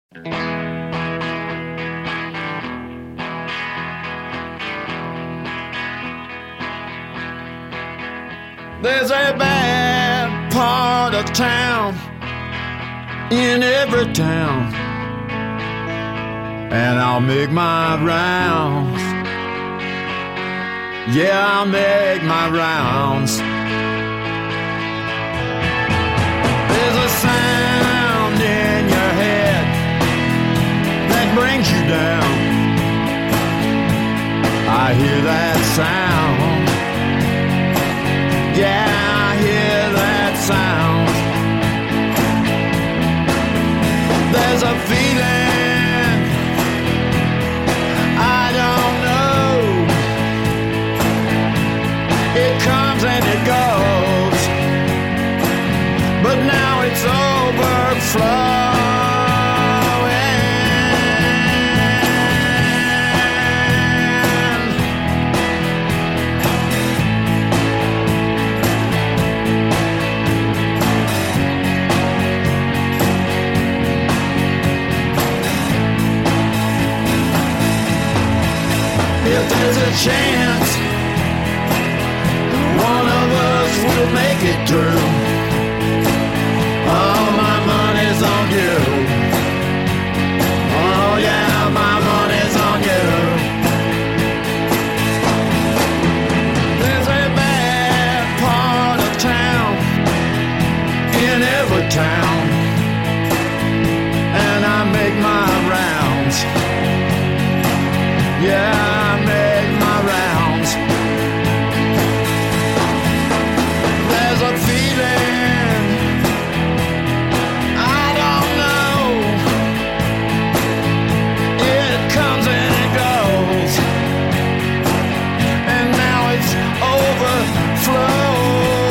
There's a bad part of town in every town, and I'll make my rounds. Yeah, I'll make my rounds. There's a sound in your head that brings you down. I hear that sound. Yeah, I hear that sound. There's a feeling I don't know. It comes and it goes, but now it's overflowing. If there's a chance one of us will make it through, all my money's on you. Oh yeah, my money's on you. There's a bad part of town in every town, and I make my rounds. Yeah, I make my rounds. There's a feeling I don't know. It comes and it goes, and now it's overflowing.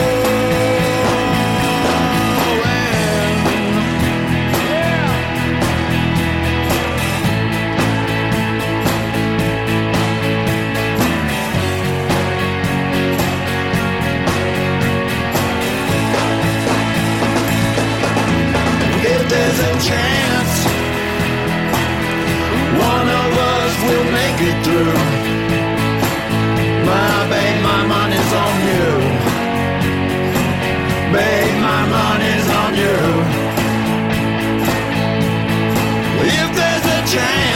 There's a chance one of us will make it through. My babe, my money's on you. Babe, my money's on you. If there's a chance